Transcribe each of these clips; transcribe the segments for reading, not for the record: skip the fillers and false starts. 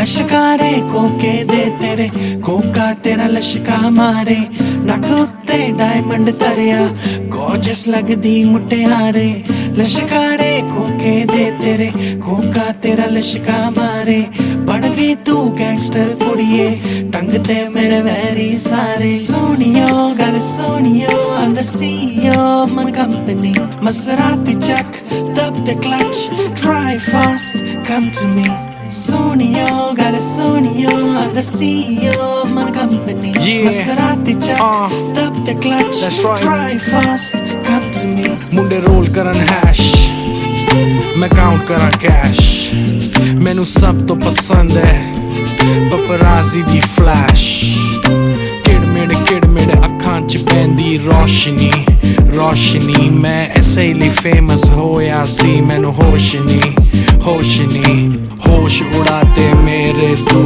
लश्कारे कोके दे तेरे कोका तेरा लश्का मारे नक उत्ते डायमंड तरिया गॉर्जियस लगदी मुटियारे लश्कारे कोके दे तेरे कोका तेरा लश्का मारे बन गई तू गैंगस्टर कुड़िए टंग ते मेरे वैरी सारे सोनियो गल सोनियो I'm the CEO of my company Maserati check dub the clutch drive fast come to me Sonio, got a Sonio, I'm the CEO of my company Maserati check, tap the clutch, drive fast, come to me मुंडे roll करन hash मैं count करा cash मैनू सब तो पसंद है पपराजी दी flash किड़मिड़ अखां च पैंदी रोशनी रोशनी मैं ऐसे ही फेमस होया सी मैनू होश नहीं होश उड़ाते मेरे तू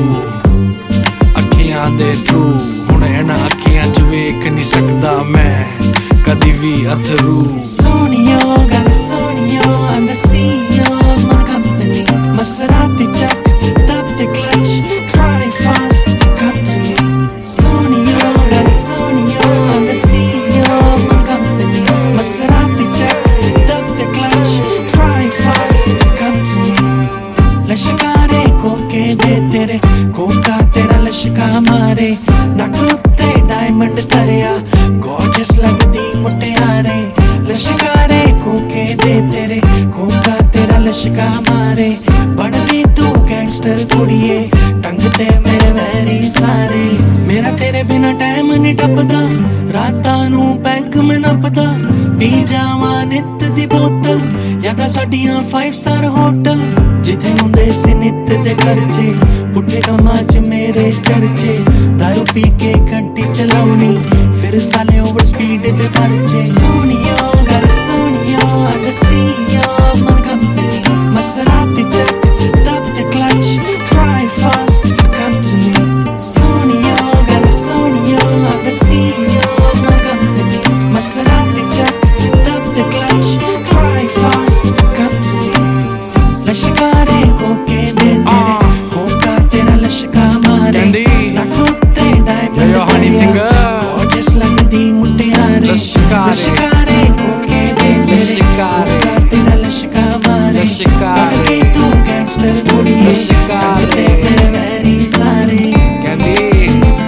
अखियां दे थ्रू हुण इन्हां अखियां च वेख नहीं सकदा मैं कदी भी अथरू Sonio, got a Sonio, I'm the CEO of my company Maserati check, tap the clutch, drive fast, come to me Sonio, got a Sonio, I'm the CEO of my company Maserati check, tap the clutch, drive fast, come to me लश्कारे कोके दे तेरे Coca तेरा लश्का मारे नक उत्ते diamond तरिया gorgeous लगदी मुटियारे लश्कारे कोके दे तेरे कोका तेरा लश्का मारे बन गई तू गैंगस्टर कुड़िए टंग ते मेरे वैरी सारे मेरा तेरे बिना टाइम नहीं टपदा रातां नू बैंक में नपदा पी जावां नित दी बोतल या तां साडियां 5 स्टार होटल जिथे हुंदे सी नित दे खर्चे पुट्ठे कम्मां च मेरे चर्चे दारू पी के गड्डी चलाउनी फिर साले ओवर स्पीड दे परचे सोनियो गर सोनियो I'm the CEO of my company Maserati check tap the clutch drive fast come to me Sonio गर सोनियो I'm the CEO of my company Maserati check tap the clutch drive fast come to me लश्कारे कोके दे तेरे Coca तेरा लश्का मारे नक उत्ते diamond gorgeous लगदी मुटियारे लश्कारे कोके दे तेरे कोका तेरा लश्का मारे बन गई तू गैंगस्टर कुड़िए टंग ते मेरे वैरी सारे Candy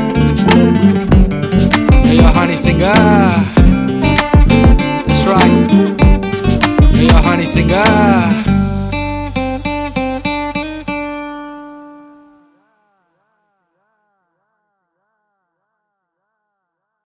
Yo Honey Singer That's right Yo Honey Singer